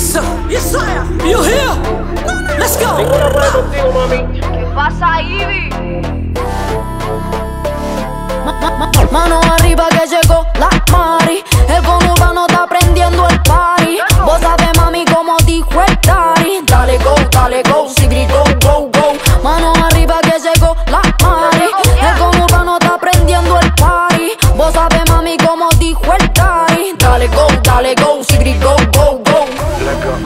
Yes, Isaiah, you here? Let's go. Ninguna puede contigo, mami. ¿Qué pasa, Ivy? Mano arriba que llegó la Mari. El conurbano está prendiendo el party. Vos sabés, mami, como dijo el daddy. Dale go, sigri go, go, go. Mano arriba que llegó la Mari. El conurbano está prendiendo el party. Vos sabés, mami, como dijo el daddy. Dale go, sigri go, go, go. Let's go.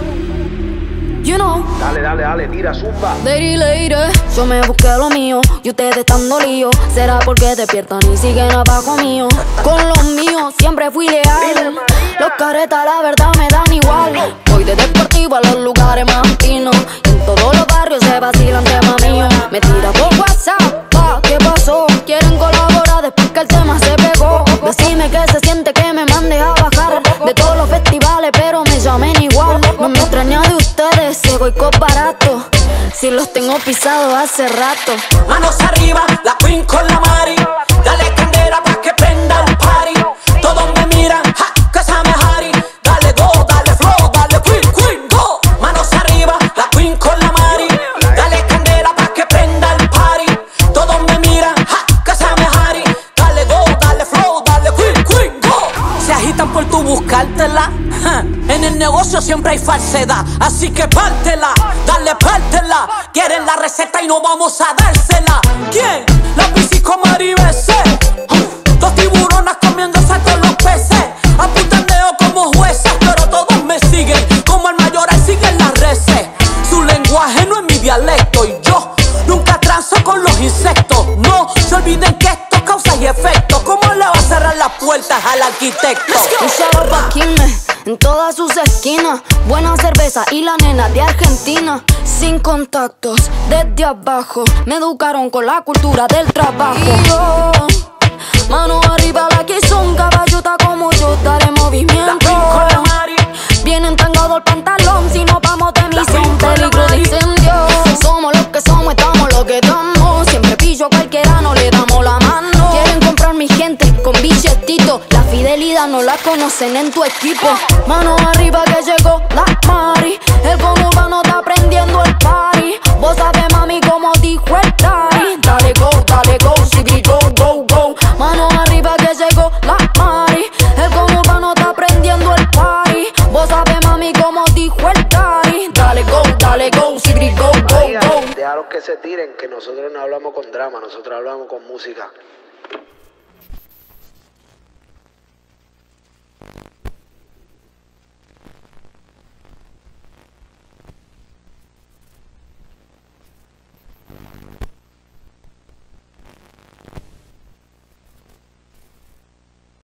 You know. Dale, tira, zumba. Lady, yo me busqué lo mío y ustedes están dolidos. ¿Será porque despiertan y siguen abajo mío? Con los míos siempre fui leal. Los caretas la verdad me dan igual. Voy de deportivo a los lugares más finos. Y en todos los barrios se vacilan temas míos. Me tira por WhatsApp, ¿qué pasó? Quieren colaborar después que el tema se pegó. Decime que se siente que me mande a bajar de todos los festivales, pero me llamen igual. No me extraña de ustedes, ese boicot barato. Si los tengo pisados hace rato. Manos arriba, la Queen con la Mari. Dale candela pa' que prenda el party. Todos me miran, ja, que se me Harry. Dale go, dale flow, dale Queen, go. Manos arriba, la Queen con la Mari. Dale candela pa' que prenda el party. Todos me miran, ja, que se me Harry. Dale go, dale flow, dale Queen, go. Se agitan por tu buscártela. En el negocio siempre hay falsedad, así que pártela, dale pártela. Quieren la receta y no vamos a dársela. ¿Quién? La bici con Maribese. Dos tiburonas comiéndose a todos los peces. Aputandeo como jueces, pero todos me siguen. Como el mayoral siguen las reces. Su lenguaje no es mi dialecto y yo nunca transo con los insectos. No se olviden que esto causa y efecto. ¿Cómo le va a cerrar las puertas al arquitecto? Un saludo pa' Quilmes, en todas sus esquinas. Buena cerveza y la nena de Argentina. Sin contactos, desde abajo. Me educaron con la cultura del trabajo. Y yo, mano arriba, la que son caballota como yo. Daré movimiento. Vienen tangado el pantalón si no vamos de misión. Peligro de incendio. Somos los que somos, estamos lo que damos. Siempre pillo cualquiera, no le damos la mano. Quieren comprar mi gente con billetito. La fidelidad no la conocen en tu equipo. Mano arriba que llegó la Mari. El conurbano está prendiendo el party. Vos sabés, mami, como dijo el daddy. Dale go, sigri go, go, go. Mano arriba que llegó la Mari. El conurbano está prendiendo el party. Vos sabés, mami, como dijo el daddy. Dale go, sigri go, go, go. Déjalos que se tiren, que nosotros no hablamos con drama, nosotros hablamos con música.